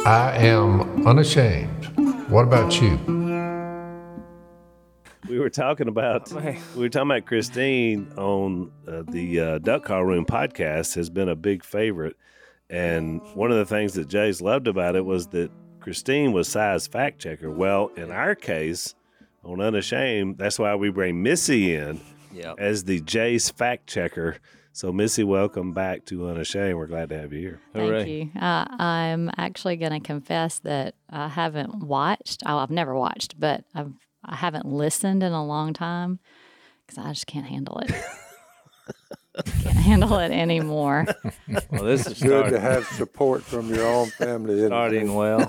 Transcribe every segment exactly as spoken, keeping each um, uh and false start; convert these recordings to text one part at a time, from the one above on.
I am unashamed. What about you? We were talking about we were talking about Christine on uh, the uh, Duck Call Room podcast has been a big favorite, and one of the things that Jay's loved about it was that Christine was Si's fact checker. Well, in our case, on Unashamed, that's why we bring Missy in yep. as the Jay's fact checker. So, Missy, welcome back to Unashamed. We're glad to have you here. Thank Hooray. you. Uh, I'm actually going to confess that I haven't watched. Oh, I've never watched, but I've I haven't listened in a long time because I just can't handle it. Can't handle it anymore. Well, this is good starting. to have support from your own family. Starting well.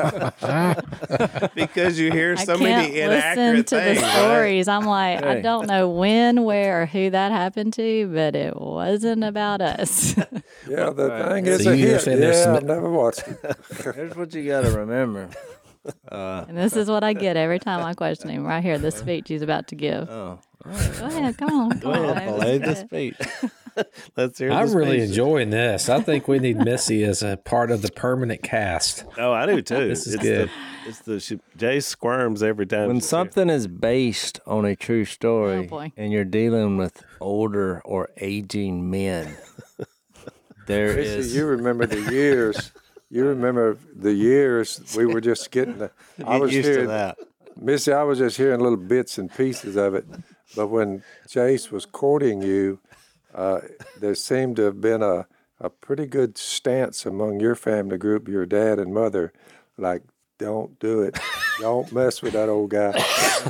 Because you hear so I can't many inaccurate listen to things. the stories. I'm like, Hey. I don't know when, where, or who that happened to, but it wasn't about us. Yeah, the Right. thing is So a you're hit. saying there's Yeah, some- I've never watched it. Here's what you got to remember. Uh, And this is what I get every time I question him. Right here, the speech he's about to give. oh, Go ahead, come on. go Come on, ahead, babe. play Let's the do it. speech. Let's hear I'm the really speech. enjoying this. I think we need Missy as a part of the permanent cast. Oh, I do too. This is it's good. The, it's the she, Jay squirms every time. When she's here. something is based on a true Oh, story boy. and you're dealing with older or aging men, there Missy, is. you remember the years. You remember the years we were just getting. The, I Get was used to hearing, that. Missy, I was just hearing little bits and pieces of it. But when Chase was courting you, uh, there seemed to have been a, a pretty good stance among your family group, your dad and mother, like, don't do it. Don't mess with that old guy.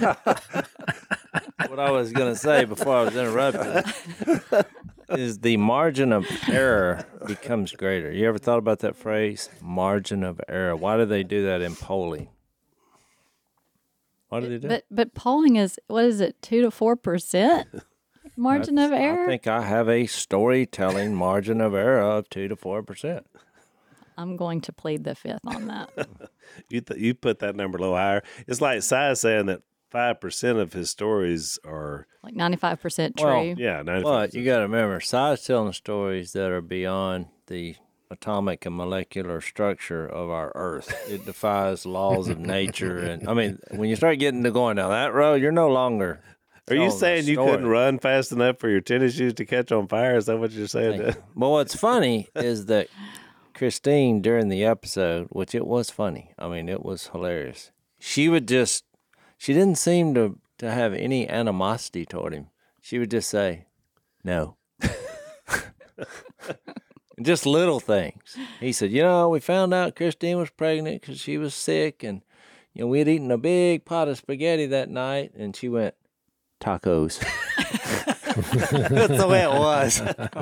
What I was going to say before I was interrupted is the margin of error becomes greater. You ever thought about that phrase, margin of error? Why do they do that in polling? Why do they do But it? but polling is, what is it, two to four percent margin of That's- error? I think I have a storytelling margin of error of two to four percent. I'm going to plead the fifth on that. you th- you put that number a little higher. It's like Si saying that five percent of his stories are Like ninety-five percent true. Well, yeah, ninety-five. But you got to remember, Si's telling stories that are beyond the atomic and molecular structure of our Earth. It defies laws of nature, and I mean, when you start getting to going down that road, you're no longer. Are you telling a saying you story. couldn't run fast enough for your tennis shoes to catch on fire? Is that what you're saying? Thank you. But what's funny is that Christine, during the episode, which it was funny, I mean, it was hilarious. She would just, she didn't seem to, to have any animosity toward him. She would just say, no. Just little things. He said, you know, we found out Christine was pregnant because she was sick, and, you know, we had eaten a big pot of spaghetti that night, and she went, tacos. That's the way it was.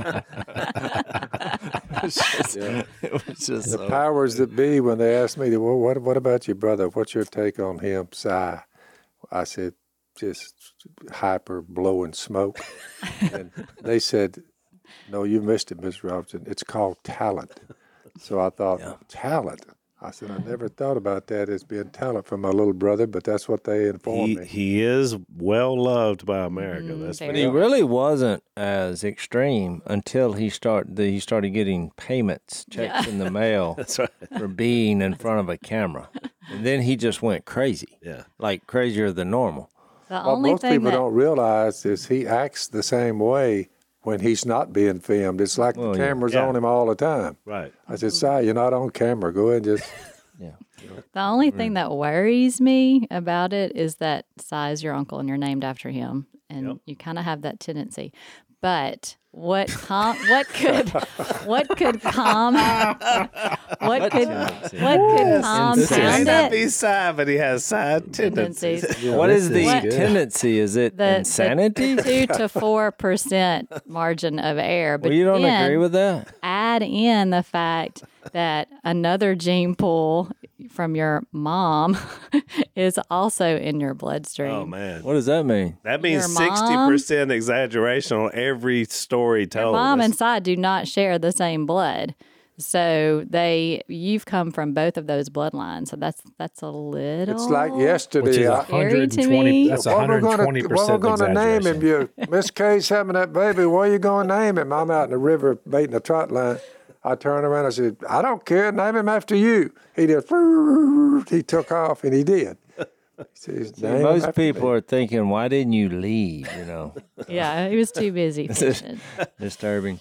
It was just, Yeah. it was just The so- powers that be, when they asked me, well, what, what about your brother? What's your take on him, Si? I said, just hyper blowing smoke. And they said, no, you missed it, Mister Robinson. It's called talent. So I thought, Yeah. talent. I said, I never thought about that as being talent for my little brother, but that's what they informed He me. he is well loved by America. Mhm, That's for very He sure. really wasn't as extreme until he start the, he started getting payments, checks in the mail That's right. for being in front of a camera, and then he just went crazy, Yeah. like crazier than normal. The What only most thing people that don't realize is he acts the same way when he's not being filmed. It's like Well, the yeah. camera's Yeah. on him all the time. Right. I said, Si, you're not on camera. Go ahead and just... Yeah, the only thing that worries me about it is that Si is your uncle and you're named after him, and Yep. you kind of have that tendency. But what com- what could what could calm what could tendency? what could calm This is- He may down not be it? Si, but he has side tendencies. Tendencies. what is the What- tendency? Is it The, insanity? the two to four percent margin of error. But Well, you don't then agree with that? add in the fact that another gene pool from your mom is also in your bloodstream. Oh man. What does that mean? That means Your sixty mom- percent exaggeration on every story Your told. mom That's- and Si do not share the same blood. So they, you've come from both of those bloodlines. So that's that's a little. It's like yesterday. Which is I- Scary to 120. me. That's What we're gonna- 120 What we're percent going to name him? exaggeration. You, Miss Kay's having that baby. What are you going to name him? I'm out in the river baiting a trot line. I turned around. I said, I don't care. Name him after you. He did. He took off, and he did. He says, See, most people are thinking, why didn't you leave? You know. Yeah, he was too busy fishing. Disturbing.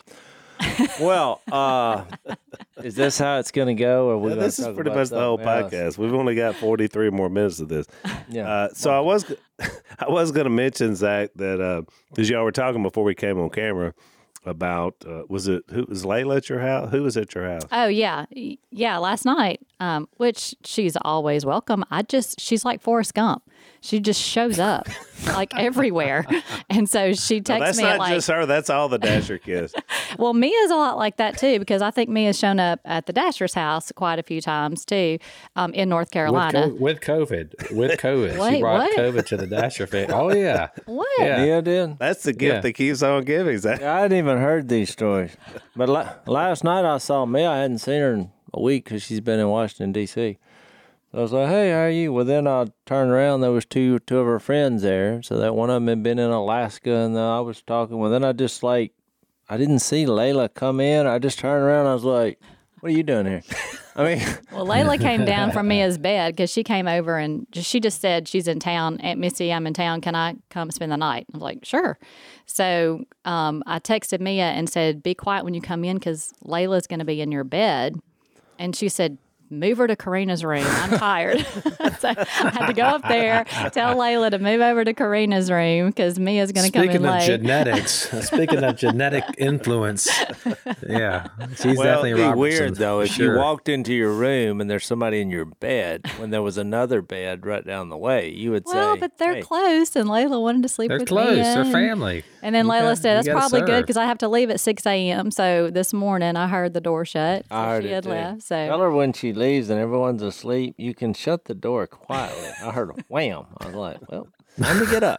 Well, uh, is this how it's going to go? Or we Yeah, this is pretty much the whole else? podcast. We've only got forty-three more minutes of this. Yeah. Uh, so I was, I was going to mention, Zach, that because y'all were talking before we came on camera about uh, was it who was Layla at your house? Who was at your house? Oh yeah, Y- yeah. Last night, um, which she's always welcome. I just she's like Forrest Gump. She just shows up like everywhere, and so she No, texts that's me not at like. just her. That's all the Dasher kids. Well, Mia's a lot like that too because I think Mia's shown up at the Dasher's house quite a few times too, um, in North With, Carolina. co- with COVID. With COVID. Wait, she brought what? COVID to the Dasher family. Oh, yeah. What? Yeah. Yeah, did. That's the gift Yeah. that keeps on giving, Zach. I hadn't even heard these stories. But la- last night I saw Mia. I hadn't seen her in a week because she's been in Washington, D C So I was like, hey, how are you? Well, then I turned around. There was two two of her friends there. So that one of them had been in Alaska, and uh, I was talking. Well, then I just like, I didn't see Layla come in. I just turned around. I was like, what are you doing here? I mean, Well, Layla came down from Mia's bed because she came over and just, she just said she's in town. Aunt Missy, I'm in town. Can I come spend the night? I was like, sure. So um, I texted Mia and said, be quiet when you come in because Layla's going to be in your bed. And she said, move her to Karina's room. I'm tired. So I had to go up there, tell Layla to move over to Karina's room because Mia's going to come in Speaking of late. genetics, speaking of genetic influence, yeah, she's well, definitely it'd be Robertson, weird though for if sure. you walked into your room and there's somebody in your bed when there was another bed right down the way. You would Well, say, but they're hey, close, and Layla wanted to sleep They're with close. Mia. They're and- family. And then You Layla gotta- said, you that's gotta probably good serve. because I have to leave at six a.m. So this morning I heard the door shut. So I heard she it had too. left. Tell So her when she leaves and everyone's asleep, you can shut the door quietly. I heard a wham. I was like, well, let me get up.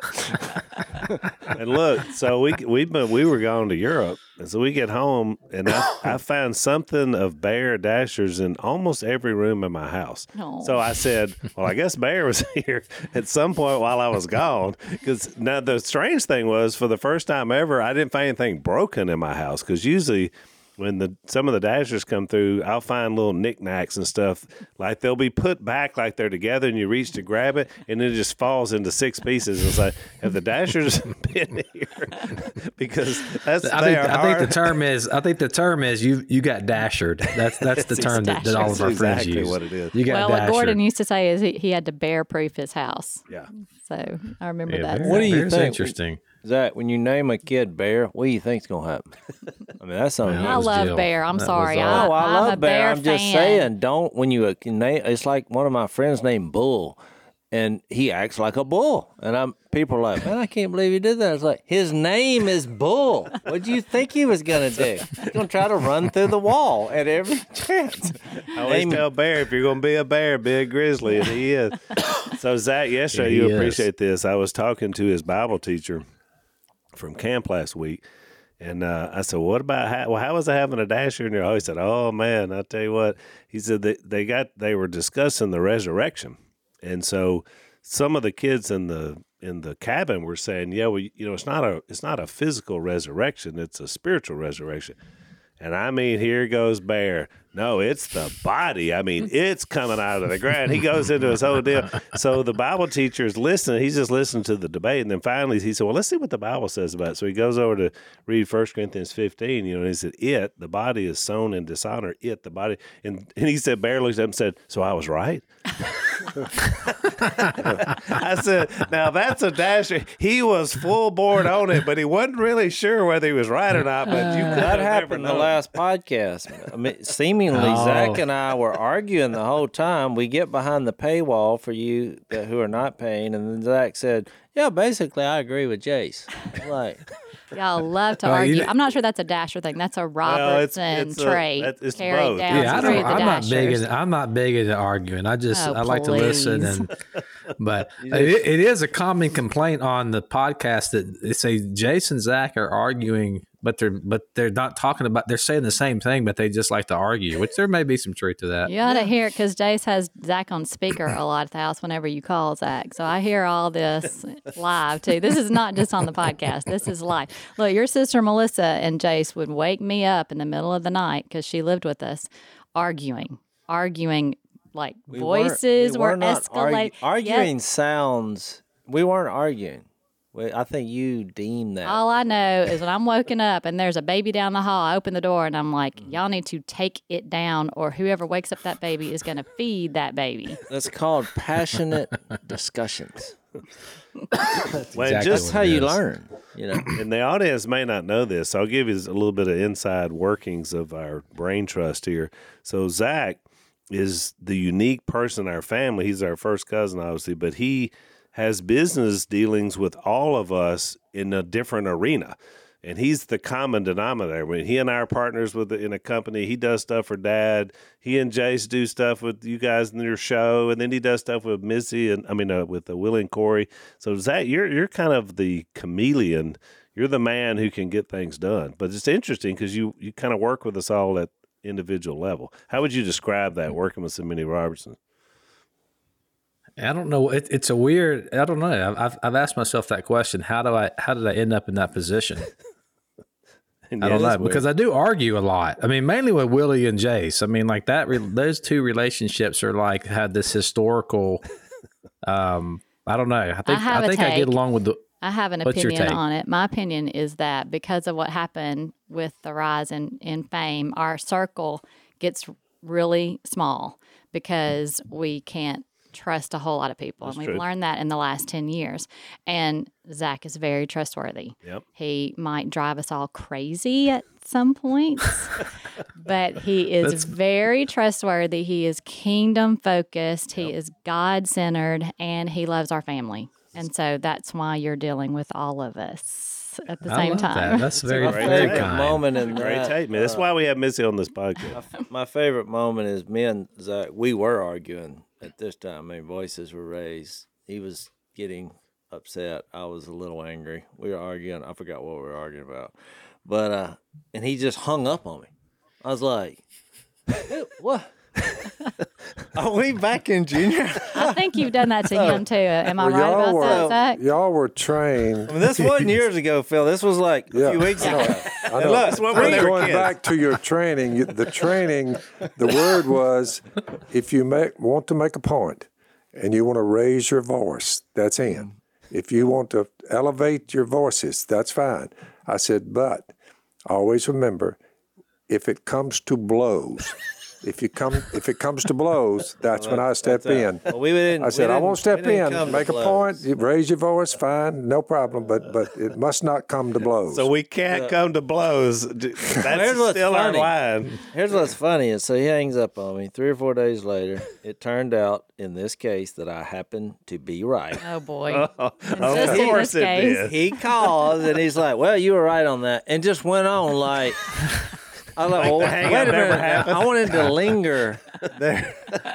And look, so we we've been we were going to Europe, and so we get home, and I, I found something of Bear Dashers in almost every room in my house. Oh. So I said, well, I guess Bear was here at some point while I was gone. Because now the strange thing was, for the first time ever, I didn't find anything broken in my house. Because usually, when the some of the Dashers come through, I'll find little knickknacks and stuff. Like they'll be put back like they're together, and you reach to grab it, and it just falls into six pieces. It's like, have the Dashers been here? Because that's I they think are I think the hard. term is I think the term is you you got dashered. That's that's the term that, that all of our That's friends exactly use. what it is. You got well, what dashed. Gordon used to say is he, he had to bear proof his house. Yeah. So I remember Yeah, that. very- What do you very think? Interesting. Zach, when you name a kid Bear, what do you think's going to happen? I mean, that's something. Well, I was love Jill. Bear. I'm That was sorry. all. I, Oh, I I'm love a Bear. Bear I'm just fan. saying, don't when you uh, can name. It's like one of my friends named Bull, and he acts like a bull, and I'm people are like, man, I can't believe he did that. It's like his name is Bull. What do you think he was gonna do? He's gonna try to run through the wall at every chance. I always Name- tell Bear, if you're going to be a bear, be a grizzly, and he is. So, Zach, yesterday, Yeah, you he is. appreciate this. I was talking to his Bible teacher from camp last week, and uh, I said, what about, how, well, how was I having a Dasher in there? Oh, he said, oh, man, I'll tell you what. He said that they got, they were discussing the resurrection. And so some of the kids in the in the cabin were saying, yeah, well, you know, it's not a it's not a physical resurrection, it's a spiritual resurrection. And I mean, here goes Bear. No, it's the body. I mean, it's coming out of the ground. He goes into his whole deal. So the Bible teacher is listening. He's just listening to the debate. And then finally he said, well, let's see what the Bible says about it. So he goes over to read First Corinthians fifteen, you know, and he said, it, the body is sown in dishonor. It, the body. And, and he said, Bear looked up and said, so I was right? I said, now that's a Dasher. He was full board on it, but he wasn't really sure whether he was right or not. But you could That have never happened the known. last podcast. I mean, seemingly, Oh. Zach and I were arguing the whole time. We get behind the paywall for you that, who are not paying, and then Zach said, "Yeah, basically, I agree with Jace." I'm like, Y'all love to Well, you argue. know- I'm not sure that's a Dasher thing. That's a it's- Robertson it's a- trait that- it's carried both. down Yeah, I through don't, the I'm not big. Dashers. In, I'm not big into arguing. I just Oh, I like to listen, please. and but it, it is a common complaint on the podcast that they say Jason and Zach are arguing but they're but they're not talking about. They're saying the same thing, but they just like to argue. Which there may be some truth to that. You ought to hear it because Jace has Zach on speaker a lot at the house whenever you call Zach. So I hear all this live too. This is not just on the podcast. This is live. Look, your sister Melissa and Jace would wake me up in the middle of the night because she lived with us, arguing, arguing like We voices weren't- we were were not escalating. argu- arguing sounds. We weren't arguing. We, I think you deemed that. All I know is when I'm woken up and there's a baby down the hall, I open the door and I'm like, Mm. y'all need to take it down or whoever wakes up that baby is going to feed that baby. That's called passionate discussions. Well, exactly just That's what how it you is. learn. You know. and the audience may not know this, so I'll give you a little bit of inside workings of our brain trust here. So Zach is the unique person in our family. He's our first cousin, obviously, but he has business dealings with all of us in a different arena. And he's the common denominator. When he and I are partners with in a company, he does stuff for Dad. He and Jace do stuff with you guys in your show, and then he does stuff with Missy and I mean uh, with uh, Willie and Corey. So Zach, you're you're kind of the chameleon. You're the man who can get things done. But it's interesting because you you kind of work with us all at individual level. How would you describe that working with so many Robertson? I don't know. It, it's a weird. I don't know. I've I've asked myself that question. How do I? How did I end up in that position? And I yeah, don't know that's weird. because I do argue a lot. I mean, mainly with Willie and Jace. I mean, like that. Re- those two relationships are like had this historical. Um, I don't know. I think I, have a think I take. get along with the. I have an What's your opinion take? on it. My opinion is that because of what happened with the rise in, in fame, our circle gets really small because we can't trust a whole lot of people. That's and we've true. learned that in the last ten years. And Zach is very trustworthy. Yep. He might drive us all crazy at some points, but he is That's- very trustworthy. He is kingdom focused. He is God centered, and he loves our family. And so that's why you're dealing with all of us at the I same love that. time. That's very My great very take. favorite kind. moment in Great that, tape, man. That's uh, why we have Missy on this podcast. My favorite moment is me and Zach. We were arguing at this time. I mean, voices were raised. He was getting upset. I was a little angry. We were arguing. I forgot what we were arguing about, but uh, and he just hung up on me. I was like, "Hey, "What? Are we back in junior?" I think you've done that to him too. Am I Well, right y'all about were, that, Zach? Y'all were trained. I mean, this wasn't years ago, Phil. This was like a Yeah. few weeks ago. I know. look, That's what when they were Going kids. back to your training, you- the training, the word was, if you make, want to make a point and you want to raise your voice, that's in. If you want to elevate your voices, that's fine. I said, but always remember, if it comes to blows, if you come, if it comes to blows, that's when I step That's in. out. Well, we didn't- I we said, I didn't- won't step we didn't in, come to make a blows. point, you raise your voice, fine, no problem, but but it must not come to blows. So we can't come to blows. That's Here's what's still our funny. line. Here's what's funny is so he hangs up on me. Three or four days later, it turned out in this case that I happened to be right. Oh boy. Of Just in course this it case. did. He calls and he's like, "Well, you were right on that," and just went on like. I was like, Like well, the wait hang a up never minute. happened. I wanted to linger there.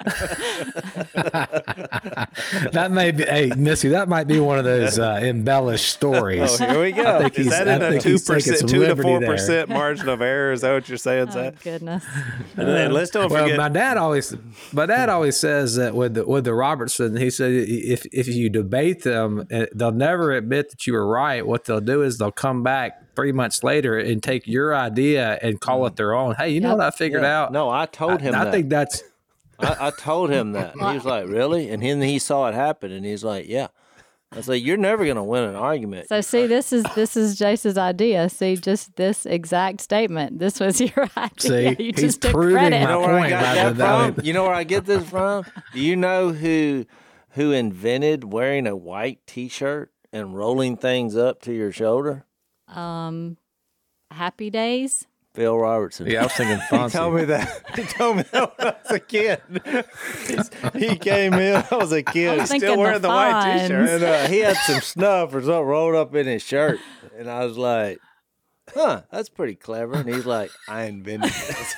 That may be, hey, Missy, that might be one of those uh, embellished stories. Oh, here we go. I think Is he's, that I in a think two he's taking percent, some two to liberty four there. percent margin of error? Is that what you're saying, Oh Zach? goodness. And then let's don't Well, forget. my dad always, my dad always says that with the, with the Robertson, he said if if you debate them, eh, they'll never admit that you were right. What they'll do is they'll come back three months later and take your idea and call it their own. Hey, you know Yep. what I figured Yeah. out? No, I told him I, I that. think that's I, I told him that. And he was like, "Really?" And then he saw it happen, and he's like, "Yeah." I was like, "You're never gonna win an argument." So see, this is this is Jace's idea. See, just this exact statement. This was your idea. See, you he's just took proving credit. my You know where I point got by that the- I mean- from? You know where I get this from? Do you know who who invented wearing a white T-shirt and rolling things up to your shoulder? Um, Happy Days. Phil Robertson. yeah. I was thinking He told Fonzie. me that. He told me that when I was a kid. He's- he came in. I was a kid. was thinking Still the wearing the white Fonz. t-shirt. And uh, he had some snuff or something rolled up in his shirt. And I was like, huh, that's pretty clever. And he's like, I invented this.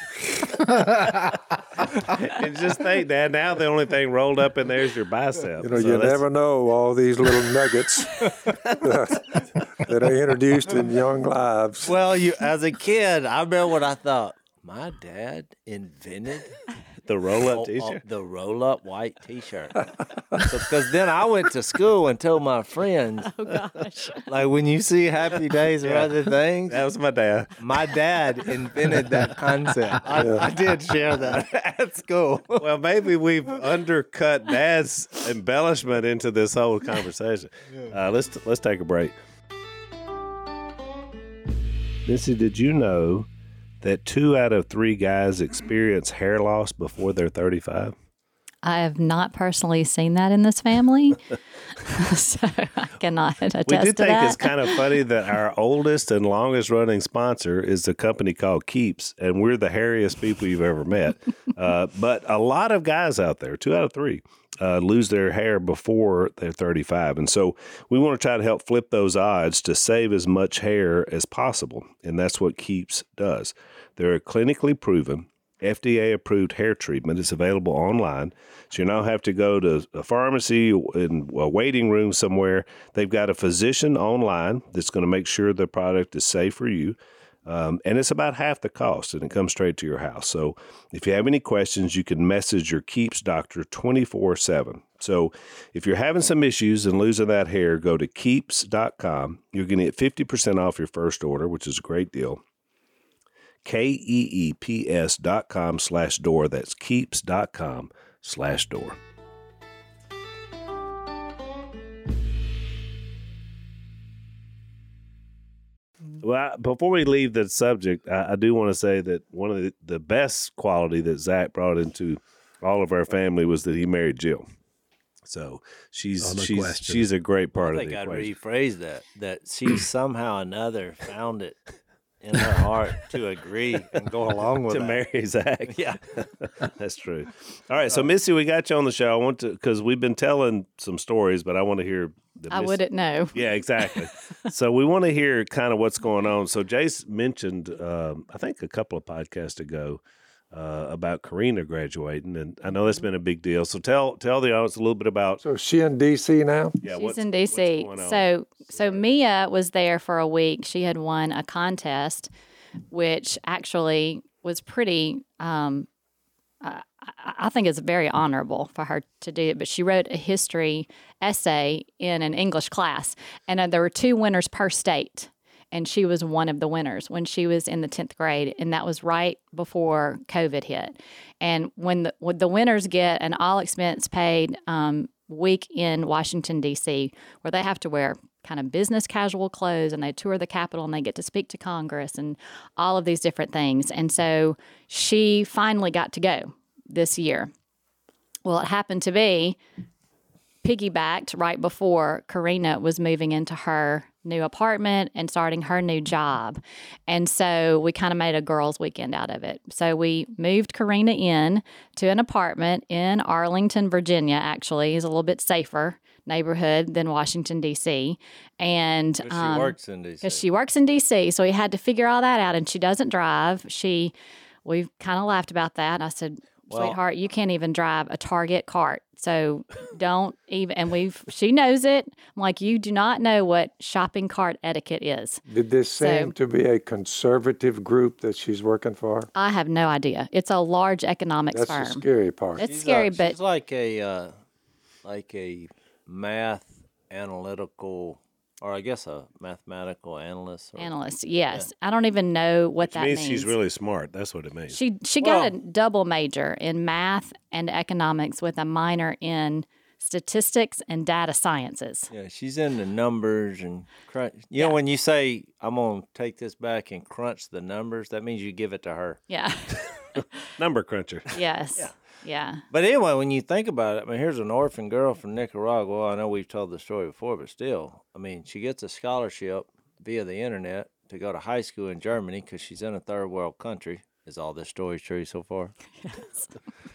And just think, Dad, now the only thing rolled up in there is your bicep. You know, So you that's- never know all these little nuggets that, that are introduced in young lives. Well, you as a kid, I remember what I thought. My dad invented The roll up oh, t oh, shirt. the roll up white T-shirt. Because then I went to school and told my friends, Oh gosh. like when you see Happy Days or other things, That was my dad. my dad invented that concept. I, I did share that at school. Well, maybe we've undercut Dad's embellishment into this whole conversation. Uh, let's let's take a break. Missy, did you know that two out of three guys experience hair loss before they're thirty-five? I have not personally seen that in this family, so I cannot attest We do to think that. it's kind of funny that our oldest and longest running sponsor is a company called Keeps, and we're the hairiest people you've ever met. Uh, but a lot of guys out there, two out of three, uh, lose their hair before they're thirty-five. And so we want to try to help flip those odds to save as much hair as possible. And that's what Keeps does. They're a clinically proven, F D A-approved hair treatment. It's available online, so you don't have to go to a pharmacy in a waiting room somewhere. They've got a physician online that's going to make sure the product is safe for you, um, and it's about half the cost, and it comes straight to your house. So if you have any questions, you can message your Keeps doctor twenty-four seven. So if you're having some issues and losing that hair, go to keeps dot com. You're going to get fifty percent off your first order, which is a great deal. K-E-E-P-S dot com slash door. That's keeps dot com slash door. Well, before we leave the subject, I, I do want to say that one of the, the best quality that Zach brought into all of our family was that he married Jill. So she's Oh, no she's question. she's a great part I of think the I'd equation. rephrase that, that she somehow or another found it in her heart to agree and go along with to that. marry Zach. Yeah. That's true. All right, so Missy, we got you on the show. I want to because we've been telling some stories, but I want to hear. The I Miss- wouldn't know. Yeah, exactly. So we want to hear kind of what's going on. So Jace mentioned, um, I think a couple of podcasts ago, uh, about Karina graduating, and I know that's been a big deal. So tell tell the audience a little bit about. So is she in D C now? Yeah, She's what's- in D C. what's going on? So so Mia was there for a week. She had won a contest, which actually was pretty. Um, I, I think it's very honorable for her to do it. But she wrote a history essay in an English class, and uh, there were two winners per state. And she was one of the winners when she was in the tenth grade, and that was right before COVID hit. And when the, when the winners get an all expense paid um, week in Washington, D C, where they have to wear kind of business casual clothes, and they tour the Capitol, and they get to speak to Congress and all of these different things. And so she finally got to go this year. Well, it happened to be piggybacked right before Karina was moving into her new apartment and starting her new job. And so we kind of made a girls' weekend out of it. So we moved Karina in to an apartment in Arlington, Virginia, actually. It's a little bit safer neighborhood than Washington, D C. And But she um, works in D C. because she works in D C, so we had to figure all that out. And she doesn't drive. She, we kind of laughed about that. I said, Well- "Sweetheart, you can't even drive a Target cart, so don't even." And we've, she knows it. I'm like, you do not know what shopping cart etiquette is. Did this So- seem to be a conservative group that she's working for? I have no idea. It's a large economics That's firm. the scary part. It's She's scary, a- but she's like a uh, like a math analytical, or I guess a mathematical analyst. Or, analyst, yes. I don't even know what Which that means means. she's really smart. That's what it means. She she got a Well- double major in math and economics with a minor in statistics and data sciences. Yeah, she's into numbers and crunch. You know, when you say I'm gonna take this back and crunch the numbers, that means you give it to her. Yeah. Number cruncher. Yes. Yeah. But anyway, when you think about it, I mean, here's an orphan girl from Nicaragua. Well, I know we've told the story before, but still, I mean, she gets a scholarship via the internet to go to high school in Germany because she's in a third world country. Is all this story true so far? Yes.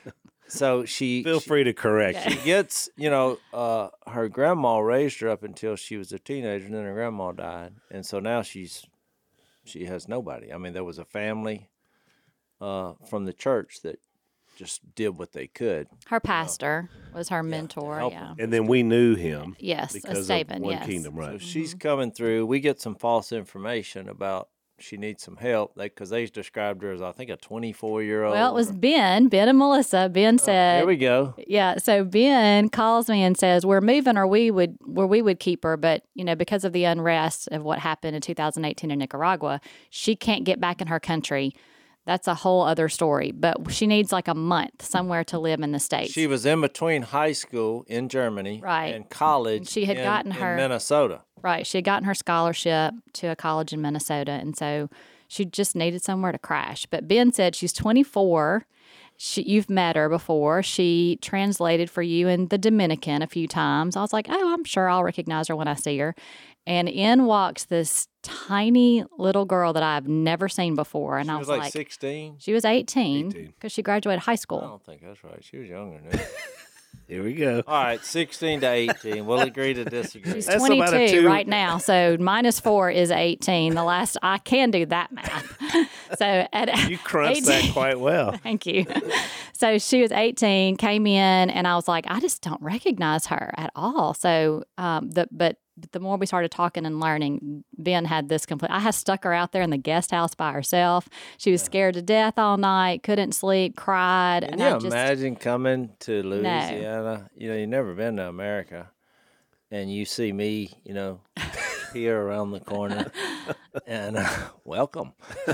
So she Feel she, free to correct. Yeah. you. she gets, you know, uh, her grandma raised her up until she was a teenager, and then her grandma died, and so now she's she has nobody. I mean, there was a family uh, from the church that just did what they could. Her pastor was her mentor. help Yeah. And then we knew him. Yes, a because statement. of One Yes. Kingdom, So right? she's coming through. We get some false information about she needs some help because they, described her as, I think, a twenty-four year old. Well, it was Ben, Ben and Melissa. Ben said, Here we go. yeah. So Ben calls me and says, we're moving or we would, where we would keep her. But, you know, because of the unrest of what happened in two thousand eighteen in Nicaragua, she can't get back in her country. That's a whole other story. But she needs like a month somewhere to live in the States. She was in between high school in Germany Right. and college And she had in, gotten in her- Minnesota. Right. She had gotten her scholarship to a college in Minnesota. And so she just needed somewhere to crash. But Ben said she's twenty-four. She, you've met her before. She translated for you in the Dominican a few times. I was like, oh, I'm sure I'll recognize her when I see her. And in walks this tiny little girl that I've never seen before. And She I was was like, like, sixteen. she was eighteen eighteen. because she graduated high I school. don't think that's right. She was younger than that. Here we go. All right, sixteen to eighteen. We'll agree to disagree. She's That's about a twenty-two two- right now, so minus four is eighteen. The last I can do that math. So at You crunched that eighteen quite well. Thank you. So she was eighteen, came in, and I was like, I just don't recognize her at all. So, um, the but the more we started talking and learning, Ben had this complete. I had stuck her out there in the guest house by herself. She was scared to death all night, couldn't sleep, cried, Can and you I just imagine coming to Louisiana? You know, you've never been to America, and you see me, you know, here around the corner, and uh, welcome.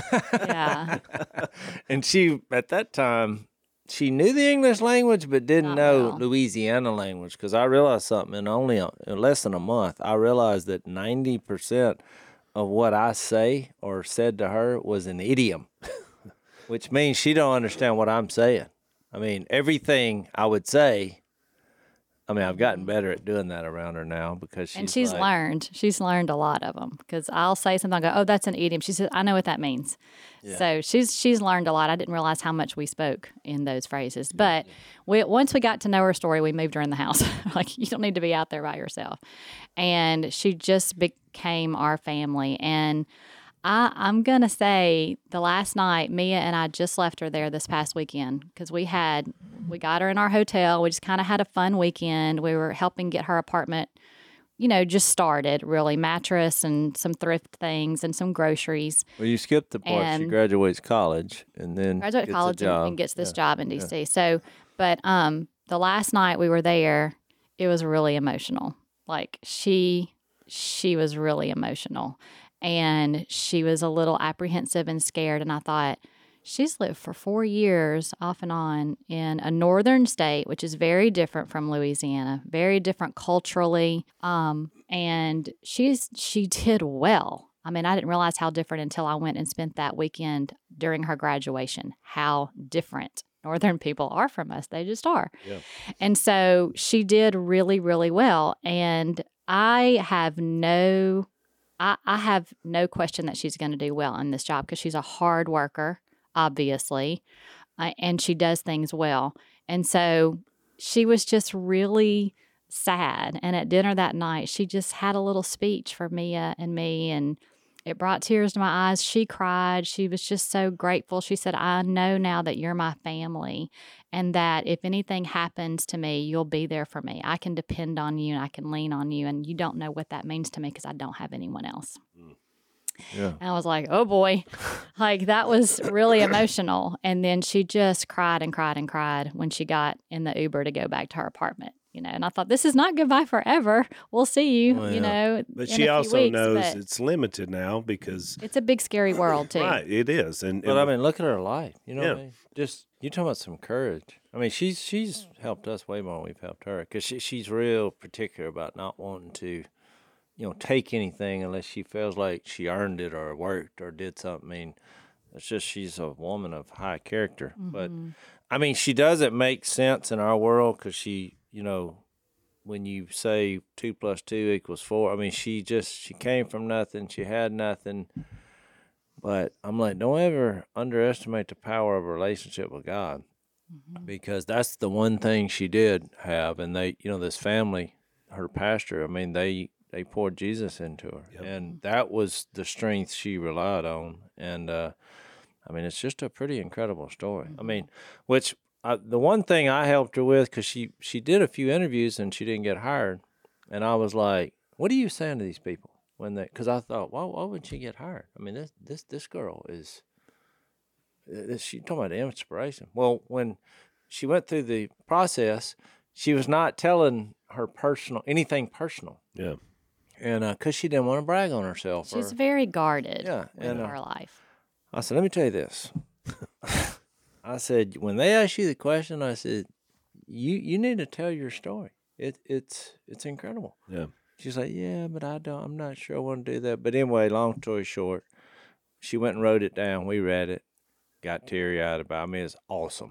yeah, And she, at that time, she knew the English language, but didn't Not know well. Louisiana language. Because I realized something in only a, in less than a month. I realized that ninety percent of what I say or said to her was an idiom, which means she don't understand what I'm saying. I mean, everything I would say. I mean, I've gotten better at doing that around her now because she's and she's like, learned. She's learned a lot of them because I'll say something, I go, "Oh, that's an idiom." She says, "I know what that means." So she's she's learned a lot. I didn't realize how much we spoke in those phrases. But we, once we got to know her story, we moved her in the house. Like, you don't need to be out there by yourself. And she just became our family. And I, I'm going to say the last night, Mia and I just left her there this past weekend because we had, we got her in our hotel. We just kind of had a fun weekend. We were helping get her apartment, you know, just started really, mattress and some thrift things and some groceries. Well, you skipped the part. She And- graduates college and then Graduate gets college a and, job. and gets this Yeah. job in D C. So, but um, the last night we were there, it was really emotional. Like she, she was really emotional. And she was a little apprehensive and scared. And I thought, she's lived for four years off and on in a northern state, which is very different from Louisiana, very different culturally. Um, and she's she did well. I mean, I didn't realize how different until I went and spent that weekend during her graduation, how different northern people are from us. They just are. Yeah. And so she did really, really well. And I have no I, I have no question that she's going to do well in this job because she's a hard worker, obviously, uh, and she does things well. And so she was just really sad. And at dinner that night, she just had a little speech for Mia and me, and it brought tears to my eyes. She cried. She was just so grateful. She said, I know now that you're my family and that if anything happens to me, you'll be there for me. I can depend on you and I can lean on you. And you don't know what that means to me because I don't have anyone else. Yeah. And I was like, oh boy, like that was really emotional. And then she just cried and cried and cried when she got in the Uber to go back to her apartment. You know, and I thought, this is not goodbye forever. We'll see you, Well, you yeah. know. But in a she few also weeks, knows but it's limited now because it's a big, scary world, too. right, it is. And, But and I mean, look at her life. You know, what I Yeah. mean? Just you talking about some courage. I mean, she's she's helped us way more than we've helped her because she, she's real particular about not wanting to, you know, take anything unless she feels like she earned it or worked or did something. I mean, it's just she's a woman of high character. But I mean, she doesn't make sense in our world because she, you know, when you say two plus two equals four, I mean, she just she came from nothing. She had nothing. But I'm like, don't ever underestimate the power of a relationship with God, because that's the one thing she did have. And they, you know, this family, her pastor, I mean, they they poured Jesus into her, Yep. and that was the strength she relied on. And uh, I mean, it's just a pretty incredible story. I mean, which I, the one thing I helped her with, because she, she did a few interviews and she didn't get hired. And I was like, what are you saying to these people? When they, because I thought, why, why wouldn't she get hired? I mean, this this this girl is, this, she talking about inspiration. Well, when she went through the process, she was not telling her personal, anything personal. Yeah. And because uh, she didn't want to brag on herself. She's or, very guarded yeah, in and, uh, her life. I said, let me tell you this. I said, when they ask you the question, I said, you you need to tell your story. It it's it's incredible. Yeah. She's like, yeah, but I don't. I'm not sure I want to do that. But anyway, long story short, she went and wrote it down. We read it, got teary eyed about it. I mean, it's awesome.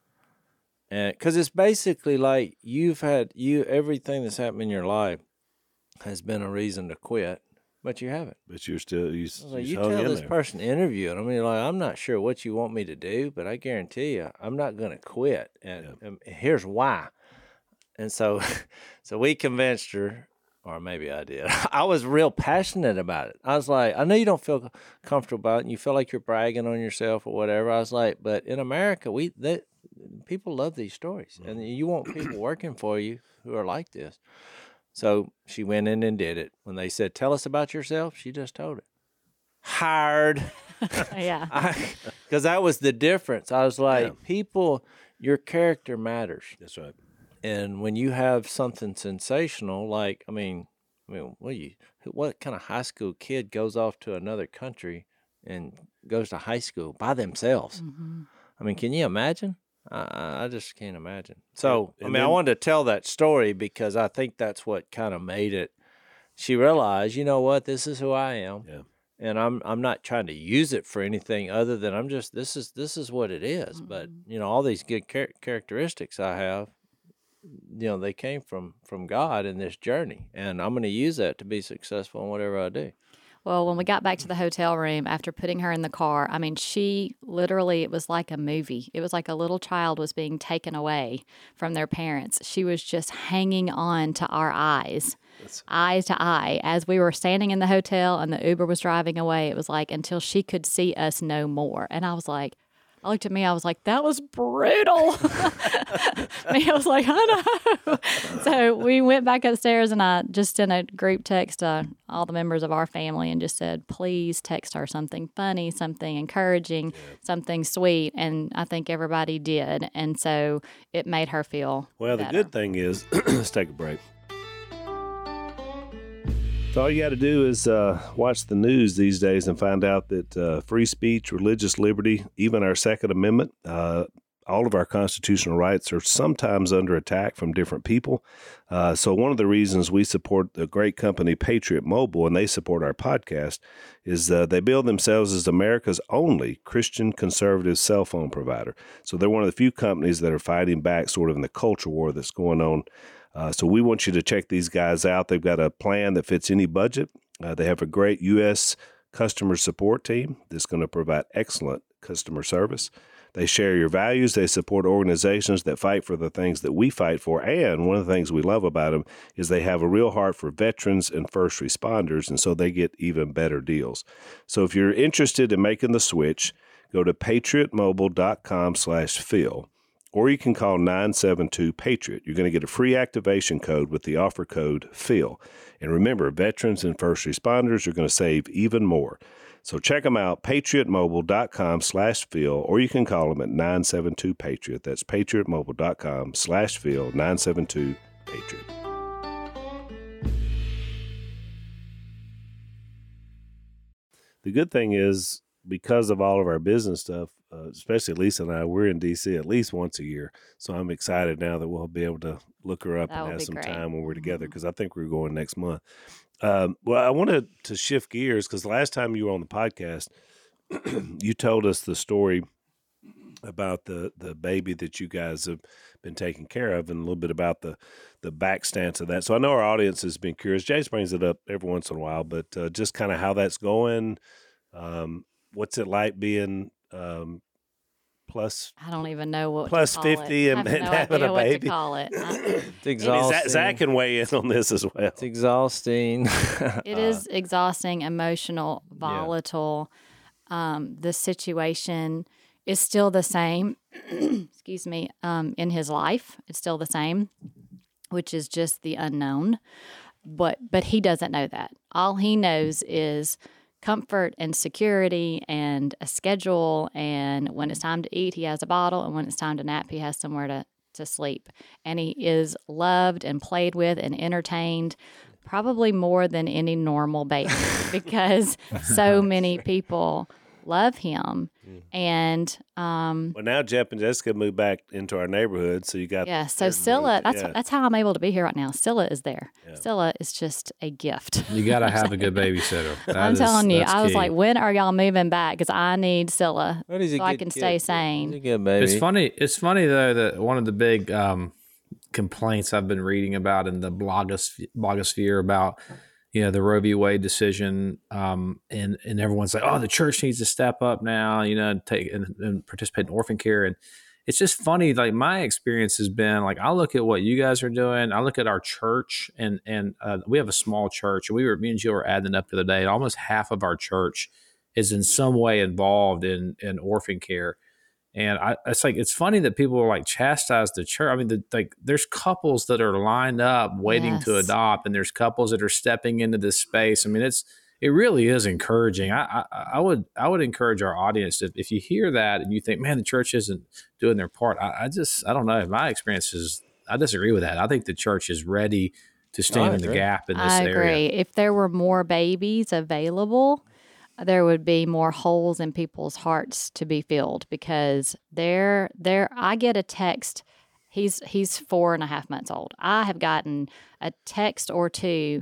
And because it's basically like you've had you everything that's happened in your life has been a reason to quit, but you haven't. But you're still you. Like, you you hung tell in this there. person interviewing. I mean, like, I'm not sure what you want me to do, but I guarantee you, I'm not going to quit. And, Yeah. and here's why. And so, so we convinced her. Or maybe I did. I was real passionate about it. I was like, I know you don't feel comfortable about it, and you feel like you're bragging on yourself or whatever. I was like, but in America, we they, people love these stories, and you want people working for you who are like this. So she went in and did it. When they said, "Tell us about yourself," she just told it. Hired. Yeah. Because that was the difference. I was like, Yeah. people, your character matters. That's right. And when you have something sensational, like, I mean, I mean, what you, what kind of high school kid goes off to another country and goes to high school by themselves? Mm-hmm. I mean, can you imagine? I, I just can't imagine. So, And I mean, I then- wanted to tell that story because I think that's what kind of made it. She realized, you know what, this is who I am. Yeah. And I'm I'm not trying to use it for anything other than I'm just, this is this is what it is. Mm-hmm. But, you know, all these good char- characteristics I have, you know, they came from from God in this journey, and I'm going to use that to be successful in whatever I do. Well, when we got back to the hotel room after putting her in the car, I mean, she literally, it was like a movie. It was like a little child was being taken away from their parents. She was just hanging on to our eyes, That's- eye to eye. As we were standing in the hotel and the Uber was driving away, it was like until she could see us no more. And I was like, I looked at me, I was like, that was brutal. Me, I was like, I know. So we went back upstairs and I just sent a group text to all the members of our family and just said, please text her something funny, something encouraging, something sweet. And I think everybody did. And so it made her feel Well, the better. good thing is, let's take a break. So all you got to do is uh, watch the news these days and find out that uh, free speech, religious liberty, even our Second Amendment, uh, all of our constitutional rights are sometimes under attack from different people. Uh, so one of the reasons we support the great company Patriot Mobile, and they support our podcast, is uh, they build themselves as America's only Christian conservative cell phone provider. So they're one of the few companies that are fighting back sort of in the culture war that's going on. Uh, so we want you to check these guys out. They've got a plan that fits any budget. Uh, they have a great U S customer support team that's going to provide excellent customer service. They share your values. They support organizations that fight for the things that we fight for. And one of the things we love about them is they have a real heart for veterans and first responders, and so they get even better deals. So if you're interested in making the switch, go to patriotmobile.com slash Phil. Or you can call nine seven two PATRIOT. You're going to get a free activation code with the offer code PHIL. And remember, veterans and first responders are going to save even more. So check them out, patriotmobile.com slash Phil, or you can call them at nine seven two PATRIOT. That's patriotmobile.com slash Phil, nine seven two PATRIOT. The good thing is, because of all of our business stuff, uh, especially Lisa and I, we're in D C at least once a year. So I'm excited now that we'll be able to look her up That and would have be some great. time when we're together, Mhm. because I think we're going next month. Um, well, I wanted to shift gears because last time you were on the podcast, you told us the story about the, the baby that you guys have been taking care of and a little bit about the, the back stance of that. So I know our audience has been curious. Jace brings it up every once in a while, but uh, just kind of how that's going. Um, what's it like being um, plus I don't even know what plus to call fifty it. and- I have and no having idea a what to baby? call it. I- It's Maybe exhausting. Zach, Zach can weigh in on this as well. It's exhausting. It is exhausting, emotional, volatile. Um, the situation is still the same. Excuse me. Um, in his life, it's still the same, which is just the unknown. But but he doesn't know that. All he knows is comfort and security and a schedule. And when it's time to eat, he has a bottle. And when it's time to nap, he has somewhere to, to sleep. And he is loved and played with and entertained probably more than any normal baby because so many people love him. And um Well, now Jeff and Jessica moved back into our neighborhood, so you got yeah, so everybody- Scylla, that's yeah. that's how I'm able to be here right now. Scylla is there. Yeah. Scylla is just a gift. You got to have a good babysitter. That I'm is- telling you, that's I was key. like, when are y'all moving back? Because I need Scylla But he's a so I good can kid, stay too. sane. He's a good baby. It's funny. It's funny though that one of the big um, complaints I've been reading about in the blogos- blogosphere about you know the Roe v. Wade decision, um, and and everyone's like, oh, the church needs to step up now, you know, and take and, and participate in orphan care, and it's just funny. Like my experience has been like I look at what you guys are doing. I look at our church, and and uh, we have a small church, and we were me and Jill were adding up the other day. And almost half of our church is in some way involved in in orphan care. And I, it's like it's funny that people are like chastise the church. I mean, the, like there's couples that are lined up waiting to Yes. adopt, and there's couples that are stepping into this space. I mean, it's it really is encouraging. I I, I would I would encourage our audience if, if you hear that and you think, man, the church isn't doing their part. I, I just I don't know. My experience is I disagree with that. I think the church is ready to stand I in the agree. gap in this I agree. area. If there were more babies available, there would be more holes in people's hearts to be filled because there, there. I get a text. He's he's four and a half months old. I have gotten a text or two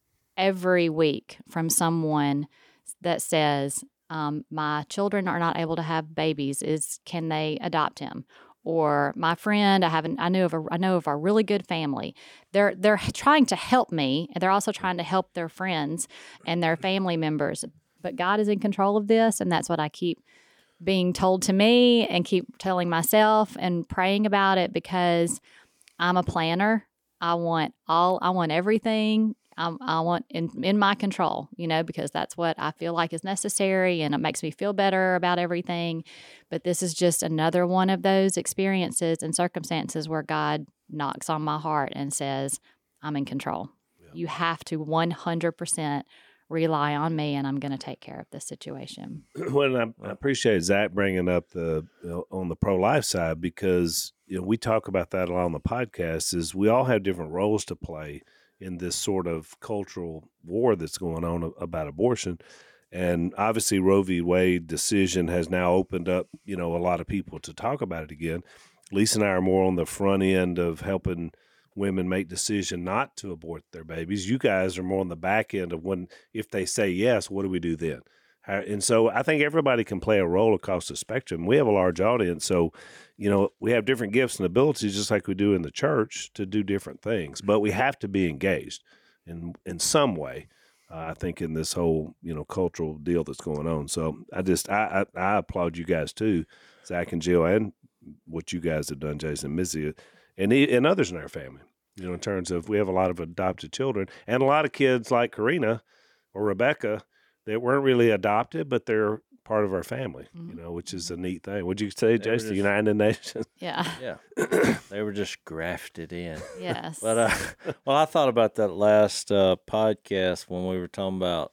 every week from someone that says, um, "My children are not able to have babies. Is can they adopt him?" Or my friend, I haven't. I know of a. I know of a really good family. They're they're trying to help me, and they're also trying to help their friends and their family members. But God is in control of this, and that's what I keep being told to me and keep telling myself and praying about it because I'm a planner. I want all. I want everything. I'm, I want in in my control, you know, because that's what I feel like is necessary, and it makes me feel better about everything. But this is just another one of those experiences and circumstances where God knocks on my heart and says, "I'm in control. Yeah. You have to one hundred percent." rely on me, and I'm going to take care of this situation. Well, I, I appreciate Zach bringing up the you know, on the pro life side because you know we talk about that a lot on the podcast. Is we all have different roles to play in this sort of cultural war that's going on about abortion, and obviously Roe v. Wade decision has now opened up you know a lot of people to talk about it again. Lisa and I are more on the front end of helping women make decision not to abort their babies. You guys are more on the back end of when, if they say yes, what do we do then? How, and so I think everybody can play a role across the spectrum. We have a large audience, so you know we have different gifts and abilities, just like we do in the church, to do different things. But we have to be engaged in in some way. Uh, I think in this whole you know cultural deal that's going on. So I just I I, I applaud you guys too, Zach and Jill, and what you guys have done, Jason and Missy. And, he, and others in our family, you know, in terms of we have a lot of adopted children and a lot of kids like Karina or Rebecca that weren't really adopted, but they're part of our family, mm-hmm. you know, which is a neat thing. What'd you say, Jason? The United Nations? Yeah. Yeah. They were just grafted in. Yes. But, uh, well, I thought about that last uh, podcast when we were talking about,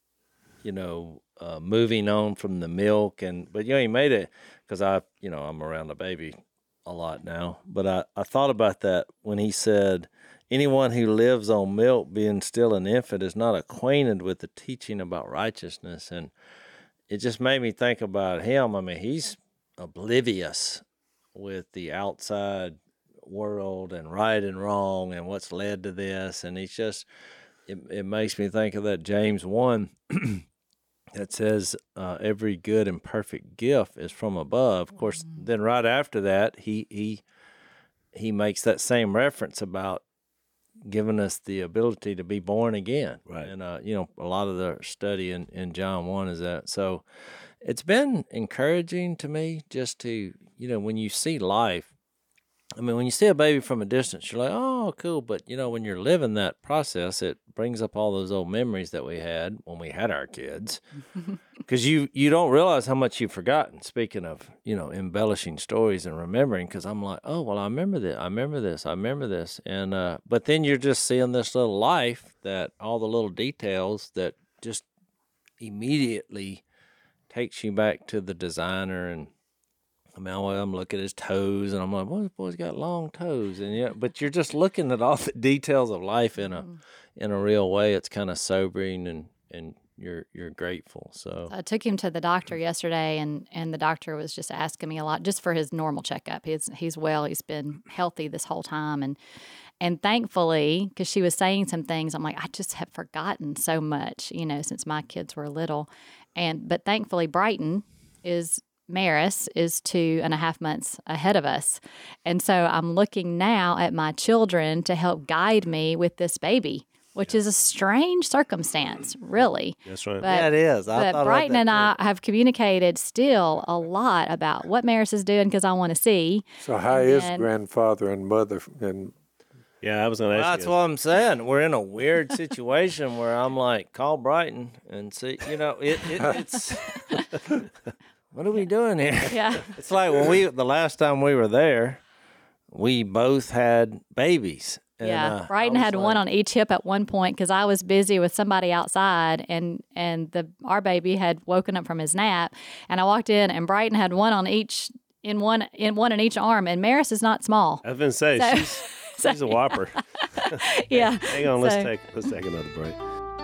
you know, uh, moving on from the milk. and But, you know, he made it because I, you know, I'm around a baby a lot now, but I, I thought about that when he said, anyone who lives on milk being still an infant is not acquainted with the teaching about righteousness. And it just made me think about him. I mean, he's oblivious with the outside world and right and wrong and what's led to this. And he's just, it, it makes me think of that James one that says uh, every good and perfect gift is from above. Of course, mm-hmm. then right after that, he he he makes that same reference about giving us the ability to be born again. Right. And, uh, you know, a lot of the study in, in John one is that. So it's been encouraging to me just to, you know, when you see life, I mean, when you see a baby from a distance, you're like, oh, cool. But, you know, when you're living that process, it brings up all those old memories that we had when we had our kids. Because you, you don't realize how much you've forgotten. Speaking of, you know, embellishing stories and remembering, because I'm like, oh, well, I remember this. I remember this. I remember this. And, uh, but then you're just seeing this little life that all the little details that just immediately takes you back to the designer. And I mean, I'm looking at his toes and I'm like, well, this boy's got long toes. And yeah, but you're just looking at all the details of life in a, in a real way. It's kind of sobering and, and, you're you're grateful. So I took him to the doctor yesterday, and, and the doctor was just asking me a lot just for his normal checkup. He's he's well. He's been healthy this whole time, and and thankfully, because she was saying some things, I'm like, I just have forgotten so much, you know, since my kids were little, and but thankfully, Brighton is Maris is two and a half months ahead of us, and so I'm looking now at my children to help guide me with this baby, which is a strange circumstance, really. That's right. But, yeah, it is. I but thought Brighton about and that I have communicated still a lot about what Maris is doing because I want to see. So how And is then- grandfather and mother and Yeah, I was going to Well, ask that's you. what I'm saying. We're in a weird situation where I'm like, call Brighton and see, you know, it, it it's, what are we doing here? Yeah. It's like when we, the last time we were there, we both had babies. And, Yeah, uh, Brighton I was had like, one on each hip at one point because I was busy with somebody outside, and and the our baby had woken up from his nap, and I walked in, and Brighton had one on each in one in one in each arm, and Maris is not small. I was going to say, So- she's, she's a whopper. Yeah, Hang on, let's So- take let's take another break.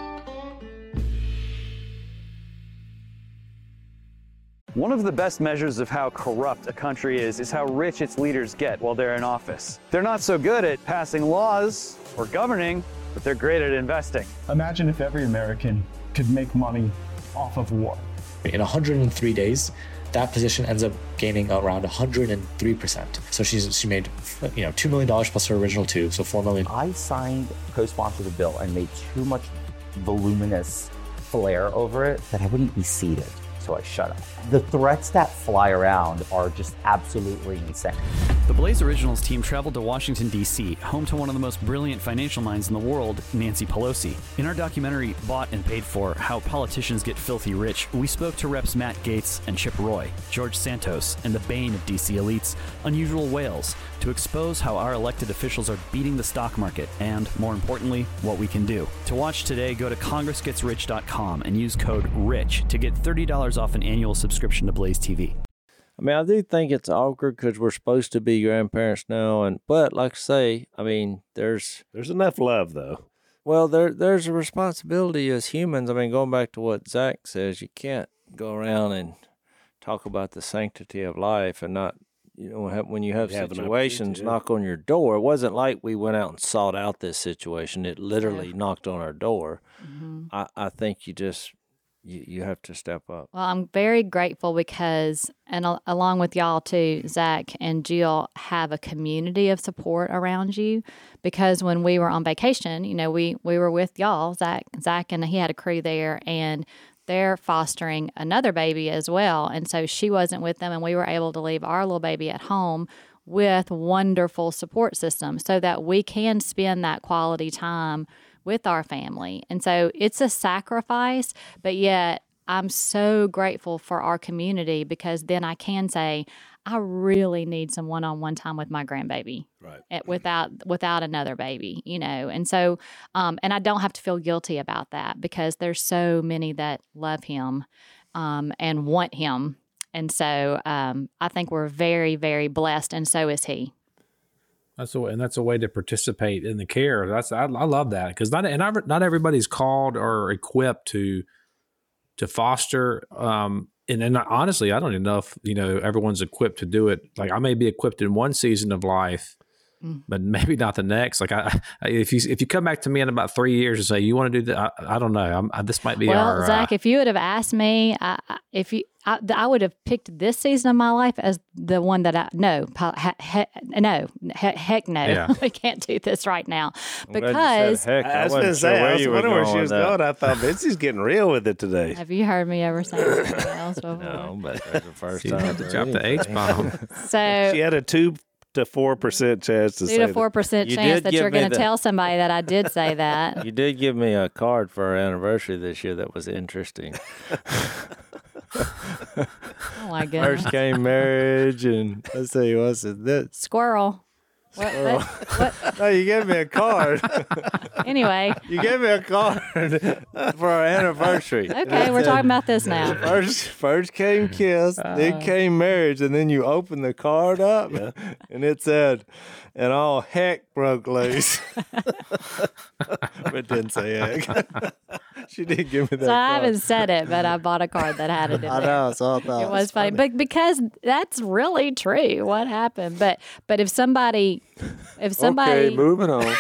One of the best measures of how corrupt a country is is how rich its leaders get while they're in office. They're not so good at passing laws or governing, but they're great at investing. Imagine if every American could make money off of war. In one hundred three days, that position ends up gaining around one hundred three percent. So she's she made, you know, two million dollars plus her original two, so four million dollars. I signed, co-sponsored the bill and made too much voluminous flair over it that I wouldn't be seated. So I shut up. The threats that fly around are just absolutely insane. The Blaze Originals team traveled to Washington, D C, home to one of the most brilliant financial minds in the world, Nancy Pelosi. In our documentary, Bought and Paid For, How Politicians Get Filthy Rich, we spoke to Reps Matt Gaetz and Chip Roy, George Santos, and the bane of D C elites, Unusual Whales, to expose how our elected officials are beating the stock market and, more importantly, what we can do. To watch today, go to congress gets rich dot com and use code RICH to get thirty dollars off an annual subscription to Blaze T V. I mean, I do think it's awkward because we're supposed to be grandparents now, and but like I say, I mean, there's There's enough love, though. well, there there's a responsibility as humans. I mean, going back to what Zach says, you can't go around and talk about the sanctity of life and not, you know, have, when you have You have an situations opportunity, yeah. knock on your door. It wasn't like we went out and sought out this situation; it literally knocked on our door. Mm-hmm. I, I think you just you, you have to step up. Well, I'm very grateful because, and al- along with y'all too, Zach and Jill have a community of support around you. Because when we were on vacation, you know, we we were with y'all, Zach, Zach, and he had a crew there, and they're fostering another baby as well. And so she wasn't with them, and we were able to leave our little baby at home with wonderful support systems so that we can spend that quality time with our family. And so it's a sacrifice, but yet I'm so grateful for our community because then I can say, I really need some one-on-one time with my grandbaby, Right. eh, without without another baby, you know. And so, um, and I don't have to feel guilty about that because there's so many that love him um, and want him. And so um, I think we're very, very blessed, and so is he. That's a, and that's a way to participate in the care. That's I, I love that because not and not not everybody's called or equipped to to foster. Um, and and honestly, I don't even know if you know everyone's equipped to do it. Like I may be equipped in one season of life, mm. but maybe not the next. Like I, I, if you if you come back to me in about three years and say you want to do that, I, I don't know. I'm, I, this might be well, our. Zach, uh, if you would have asked me, I, if you. I, I would have picked this season of my life as the one that I no he, he, no he, heck no Yeah. we can't do this right now I'm glad you said because heck. I was wasn't going to say, sure where I was you were wondering where going she was with that. going. I thought Bentsy's getting real with it today. have you heard me ever say anything else before? No, but that's the first you time. have to for drop the H anything. bomb. So She had a two to four percent chance to two say to that. four percent You chance did that give you're me going to the- tell somebody that I did say that. You did give me a card for our anniversary this year that was interesting. Oh my goodness. First came marriage, and let's see, what's it? This? Squirrel. What, what, what? No, you gave me a card. Anyway. You gave me a card for our anniversary. Okay, we're talking about this now. First, first came kiss, uh, then came marriage, and then you opened the card up, yeah. and it said, and all heck broke loose. But it didn't say heck. She did give me that So I card. haven't said it, but I bought a card that had it in I there. know, so I thought It was funny. funny. But because that's really true. What happened? But but if somebody if somebody Okay, moving on.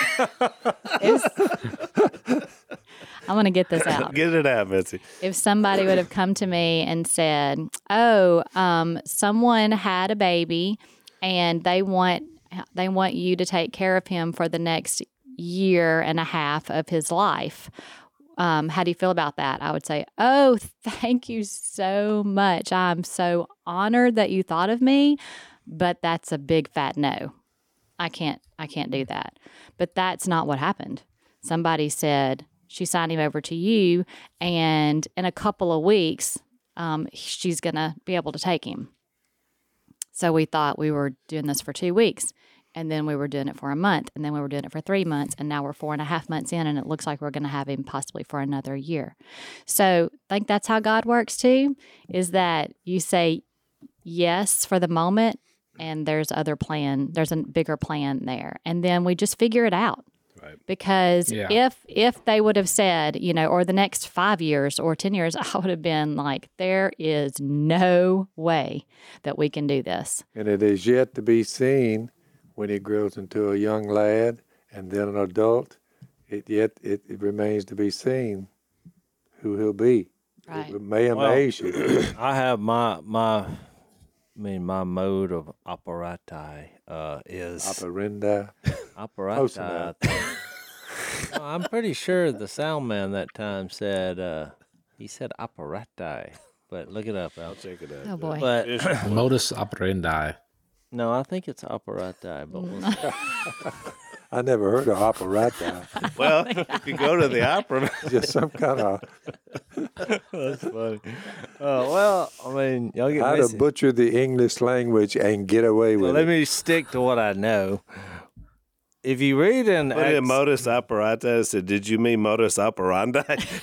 if, I'm gonna get this out. Get it out, Betsy. If somebody would have come to me and said, "Oh, um, someone had a baby and they want they want you to take care of him for the next year and a half of his life. Um, how do you feel about that?" I would say, "Oh, thank you so much. I'm so honored that you thought of me, but that's a big fat no. I can't, I can't do that." But that's not what happened. Somebody said, she signed him over to you, and in a couple of weeks, um, she's going to be able to take him. So we thought we were doing this for two weeks. And then we were doing it for a month, and then we were doing it for three months, and now we're four and a half months in, and it looks like we're going to have him possibly for another year. So I think that's how God works too, is that you say yes for the moment, and there's other plan, there's a bigger plan there. And then we just figure it out. Right. Because Yeah. if if they would have said, you know, or the next five years or ten years, I would have been like, there is no way that we can do this. And it is yet to be seen when he grows into a young lad and then an adult. It yet it, it remains to be seen who he'll be. Right. It may Well, amaze you. I have my my, I mean my mode of operandi uh, is Operandi. operandi. I think. Well, I'm pretty sure the sound man that time said uh, he said operandi, but look it up. I'll check it out. Oh, boy. But Modus operandi. no, I think it's operandi. But we'll see. I never heard of operandi. Well, if you go to the opera, Just some kind of That's funny. Uh, well, I mean, y'all get how to messy. butcher the English language and get away with Well, let it. me stick to what I know. If you read in put in Acts, modus operandi. I said, did you mean modus operandi?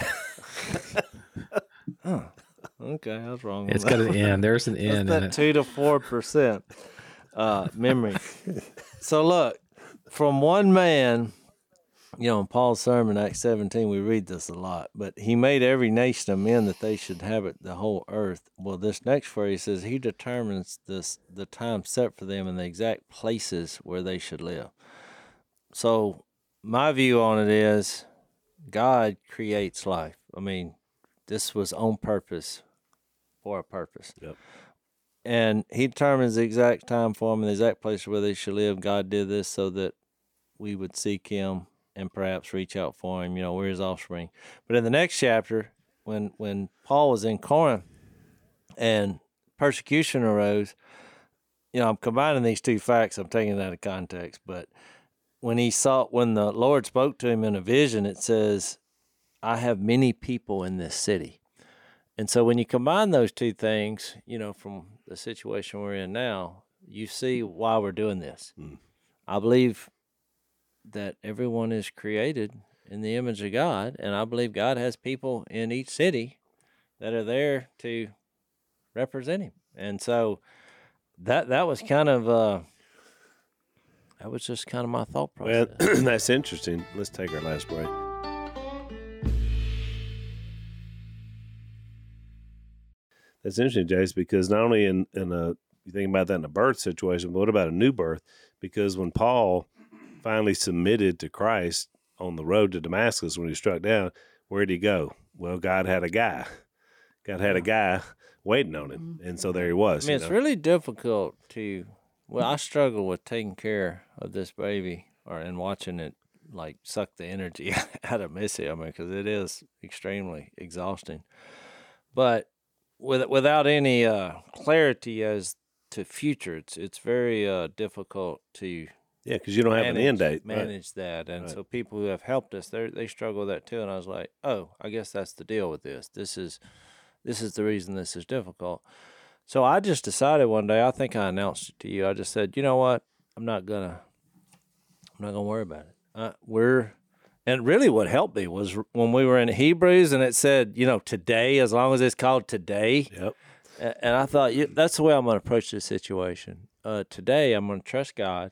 okay, I was wrong. It's on got that. an N. There's an That's N in that it. two to four percent uh, memory. So look, from one man, you know, in Paul's sermon, Acts seventeen, we read this a lot, but he made every nation of men that they should inhabit the whole earth. Well, this next phrase says he determines this the time set for them and the exact places where they should live. So my view on it is God creates life. I mean, this was on purpose, for a purpose. Yep. And he determines the exact time for them and the exact place where they should live. God did this so that we would seek him and perhaps reach out for him. You know, we're his offspring. But in the next chapter, when when Paul was in Corinth and persecution arose, you know, I'm combining these two facts. I'm taking it out of context. But when he saw, when the Lord spoke to him in a vision, it says, I have many people in this city. And so when you combine those two things, you know, from the situation we're in now, you see why we're doing this. Mm. I believe that everyone is created in the image of God, and I believe God has people in each city that are there to represent him. And so that that was kind of uh, that was just kind of my thought Well, process. that's interesting. Let's take our last break. That's interesting, Jace, because not only in, in a, you think about that in a birth situation, but what about a new birth? Because when Paul finally submitted to Christ on the road to Damascus when he was struck down, where did he go? Well, God had a guy. God had a guy waiting on him. And so there he was. I mean, you it's know? really difficult to, well, I struggle with taking care of this baby or and watching it like suck the energy out of Missy. I mean, because it is extremely exhausting. But with, without any uh, clarity as to future, it's it's very uh, difficult to Yeah, because you don't have manage, an end date. Right. manage that. And Right. so people who have helped us, they they struggle with that too. And I was like, oh, I guess that's the deal with this. This is this is the reason this is difficult. So I just decided one day, I think I announced it to you. I just said, you know what? I'm not gonna, I'm not gonna worry about it. Uh, we're, and really what helped me was when we were in Hebrews and it said, you know, today, as long as it's called today. Yep. And I thought, yeah, that's the way I'm going to approach this situation. Uh, today, I'm going to trust God.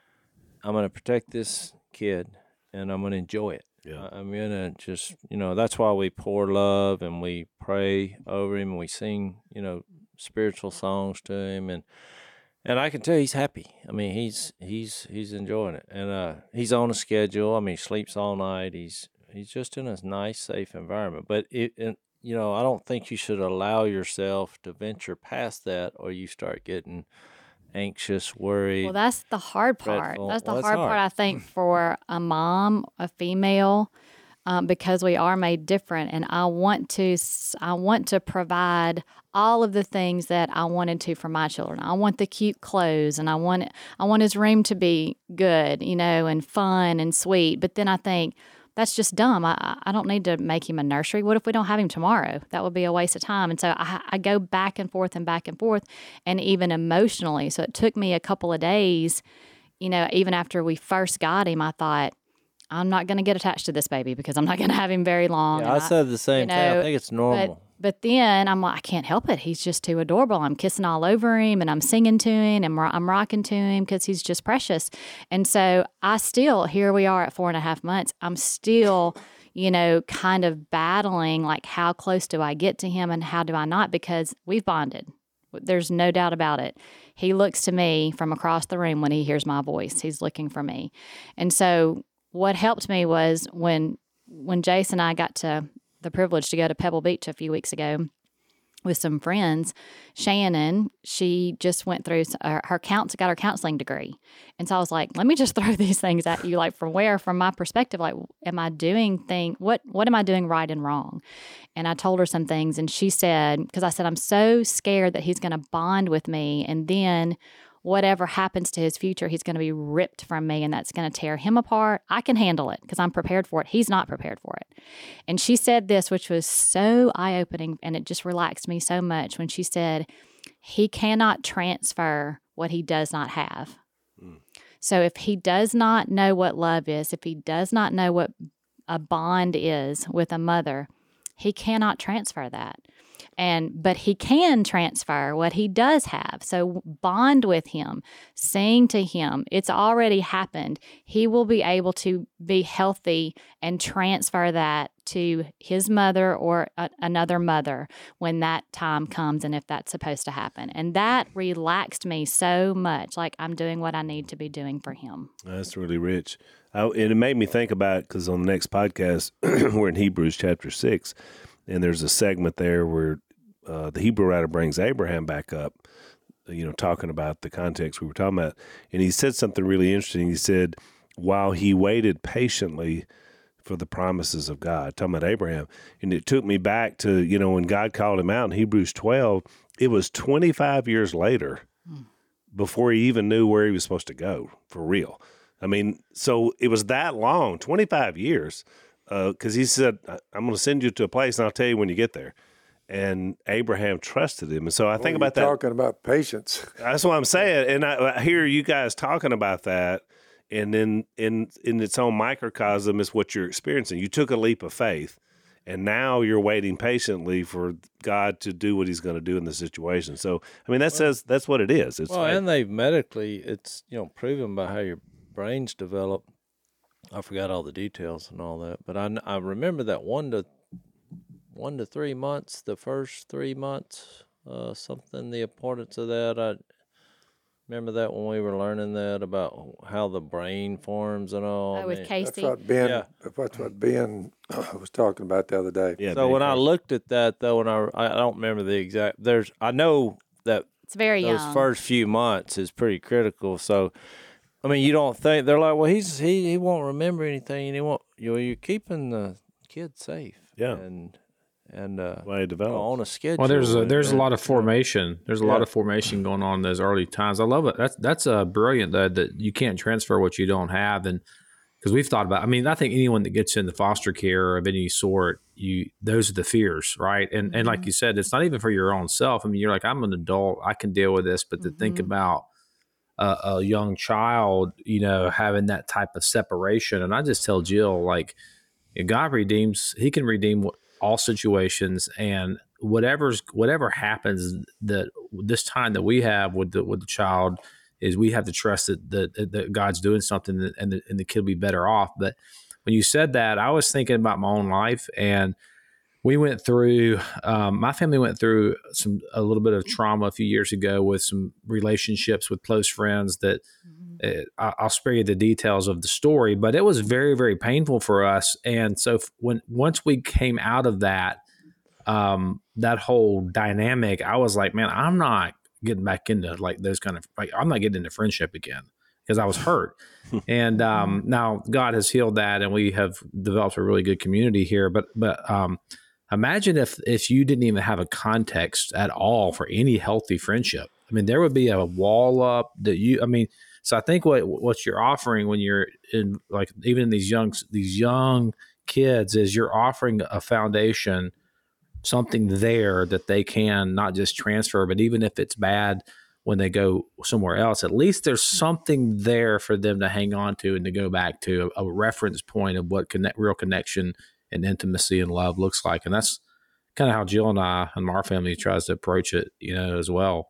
I'm going to protect this kid, and I'm going to enjoy it. Yeah. I'm going to just, you know, that's why we pour love and we pray over him and we sing, you know, spiritual songs to him. And and I can tell he's happy. I mean, he's he's he's enjoying it. And uh, he's on a schedule. I mean, he sleeps all night. He's he's just in a nice, safe environment. But it, it you know, I don't think you should allow yourself to venture past that or you start getting anxious, worried. Well, that's the hard part. Dreadful. That's the Well, that's hard, hard. part, I think, for a mom, a female, um, because we are made different. And I want to, s- I want to provide all of the things that I wanted to for my children. I want the cute clothes, and I want, I want his room to be good, you know, and fun and sweet. But then I think, that's just dumb. I, I don't need to make him a nursery. What if we don't have him tomorrow? That would be a waste of time. And so I, I go back and forth and back and forth, and even emotionally. So it took me a couple of days, you know, even after we first got him, I thought, I'm not going to get attached to this baby because I'm not going to have him very long. Yeah, And I said the same you thing. I know, think it's normal. But, but then I'm like, I can't help it. He's just too adorable. I'm kissing all over him, and I'm singing to him, and ro- I'm rocking to him because he's just precious. And so I still, here we are at four and a half months, I'm still, you know, kind of battling, like, how close do I get to him and how do I not? Because we've bonded. There's no doubt about it. He looks to me from across the room when he hears my voice. He's looking for me. And so what helped me was when when Jace and I got to the privilege to go to Pebble Beach a few weeks ago with some friends, Shannon, she just went through uh, her counts, got her counseling degree. And so I was like, let me just throw these things at you, like from where, from my perspective, like, am I doing thing, what, what am I doing right and wrong? And I told her some things, and she said, because I said, I'm so scared that he's going to bond with me, and then whatever happens to his future, he's going to be ripped from me, and that's going to tear him apart. I can handle it because I'm prepared for it. He's not prepared for it. And she said this, which was so eye-opening, and it just relaxed me so much when she said, he cannot transfer what he does not have. Mm. So if he does not know what love is, if he does not know what a bond is with a mother, he cannot transfer that. And but he can transfer what he does have. So bond with him, sing to him. It's already happened. He will be able to be healthy and transfer that to his mother or a, another mother when that time comes, and if that's supposed to happen. And that relaxed me so much, like I'm doing what I need to be doing for him. That's really rich. I, and it made me think about, because on the next podcast, we're in Hebrews chapter six, and there's a segment there where uh, the Hebrew writer brings Abraham back up, you know, talking about the context we were talking about. And he said something really interesting. He said, while he waited patiently for the promises of God, talking about Abraham. And it took me back to, you know, when God called him out in Hebrews twelve, it was twenty-five years later mm. before he even knew where he was supposed to go, for real. I mean, so it was that long, twenty-five years, because uh, he said, I'm going to send you to a place, and I'll tell you when you get there. And Abraham trusted him. And so I well, think about you're that. Talking about patience. That's what I'm saying. And I, I hear you guys talking about that. And then in, in its own microcosm is what you're experiencing. You took a leap of faith, and now you're waiting patiently for God to do what he's going to do in the situation. So, I mean, that well, says that's what it is. It's well, like, and they've medically, it's, you know, proven by how your brains develop. I forgot all the details and all that, but I, I remember that one to one to three months, the first three months, uh, something, the importance of that. I remember that when we were learning that about how the brain forms and all. Oh, with I mean, Casey? That's what Ben, yeah. that's what Ben was talking about the other day. Yeah, so when I looked at that, though, and I, I don't remember the exact, there's, I know that it's very those young. first few months is pretty critical. So, I mean, you don't think, they're like, well, he's, he, he won't remember anything, and he won't, you know, you're keeping the kid safe. Yeah. And, and uh, Why develop on a schedule. Well, there's a, there's and, a lot of formation. There's a yeah. lot of formation going on in those early times. I love it. That's that's uh, brilliant that that you can't transfer what you don't have. And because we've thought about, I mean, I think anyone that gets into foster care of any sort, you, those are the fears, right? And, and like you said, it's not even for your own self. I mean, you're like, I'm an adult, I can deal with this, but to mm-hmm. think about a, a young child, you know, having that type of separation. And I just tell Jill, like, God redeems, he can redeem all situations, and whatever's, whatever happens that this time that we have with the, with the child, is we have to trust that, that, that God's doing something and the, and the kid will be better off. But when you said that, I was thinking about my own life, and we went through, um, my family went through some, a little bit of trauma a few years ago with some relationships with close friends that mm-hmm. uh, I'll spare you the details of the story, but it was very, very painful for us. And so when, once we came out of that, um, that whole dynamic, I was like, man, I'm not getting back into like those kind of, like, I'm not getting into friendship again because I was hurt. And um, now God has healed that, and we have developed a really good community here. But but um, imagine if if you didn't even have a context at all for any healthy friendship. I mean, there would be a wall up that you. I mean, so I think what what you're offering when you're in, like, even in these young these young kids, is you're offering a foundation, something there that they can not just transfer, but even if it's bad when they go somewhere else, at least there's something there for them to hang on to and to go back to, a, a reference point of what connect, real connection and intimacy and love looks like. And that's kind of how Jill and I and our family tries to approach it, you know, as well.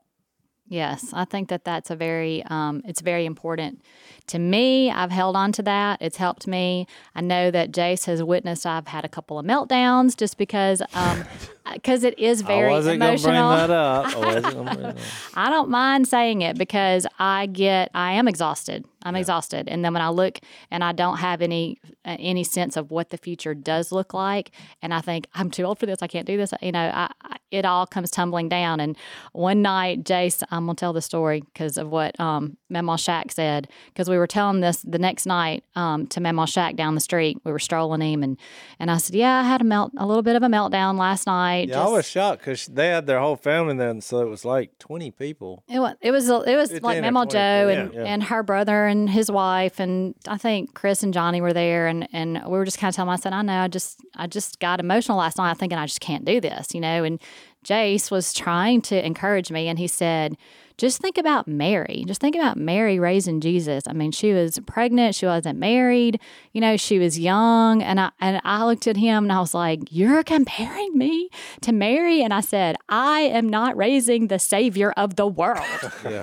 Yes, I think that that's a very, um, it's very important to me. I've held on to that. It's helped me. I know that Jace has witnessed I've had a couple of meltdowns just because, um, because it is very I wasn't emotional. Gonna bring that up. I wasn't gonna bring that up. I don't mind saying it because I get, I am exhausted. I'm yeah. exhausted. And then when I look and I don't have any uh, any sense of what the future does look like, and I think, I'm too old for this, I can't do this, you know, I, I, it all comes tumbling down. And one night, Jace, I'm going to tell the story because of what um, Mamaw Shaq said, because we were telling this the next night um, to Mamaw Shaq down the street. We were strolling him, and, and I said, yeah, I had a melt, a little bit of a meltdown last night. Yeah, just, I was shocked because they had their whole family there, and so it was like twenty people. It was, it was, it was like Mamaw Joe and, yeah, yeah. and her brother and his wife, and I think Chris and Johnny were there, and, and we were just kind of telling him, I said, I know, I just I just got emotional last night thinking I just can't do this, you know, and Jace was trying to encourage me, and he said, just think about Mary. Just think about Mary raising Jesus. I mean, she was pregnant. She wasn't married. You know, she was young. And I and I looked at him and I was like, you're comparing me to Mary? And I said, I am not raising the Savior of the world. Yeah.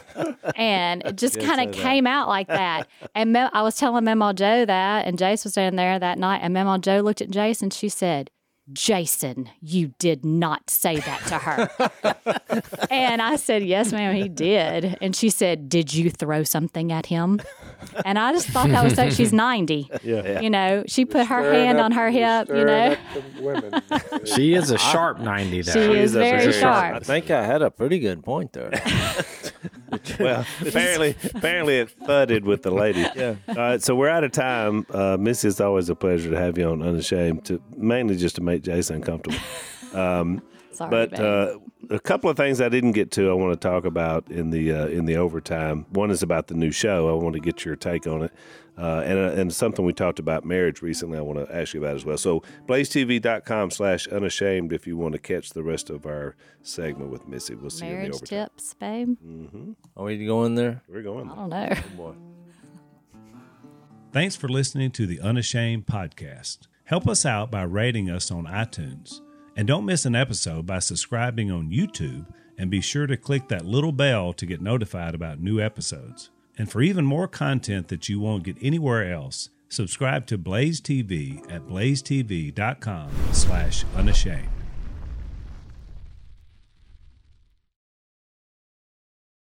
And it just kind of came out like that. And Me- I was telling Mamaw Joe that, and Jace was standing there that night, and Mamaw Joe looked at Jace and she said, Jason, you did not say that to her. And I said, yes, ma'am, he did. And she said, did you throw something at him? And I just thought that was so, she's ninety. Yeah. You know, she put her hand up, on her hip, you know. Women. She is a sharp ninety there. She, she is, is very sharp. I think I had a pretty good point there. Well, apparently, apparently it thudded with the lady. Yeah. All right, so we're out of time. Uh, Missy, it's always a pleasure to have you on Unashamed, to mainly just to make Jason uncomfortable. Um, Sorry, but uh, a couple of things I didn't get to, I want to talk about in the uh, in the overtime. One is about the new show. I want to get your take on it. Uh, and, uh, and something we talked about marriage recently, I want to ask you about as well. So blazetv.com slash unashamed if you want to catch the rest of our segment with Missy. We'll see marriage you in the overtime. Tips, babe. Mm-hmm. Are we going there? We're going there. I don't know. Good boy. Thanks for listening to the Unashamed podcast. Help us out by rating us on iTunes. And don't miss an episode by subscribing on YouTube, and be sure to click that little bell to get notified about new episodes. And for even more content that you won't get anywhere else, subscribe to Blaze T V at blazetv.com slash unashamed.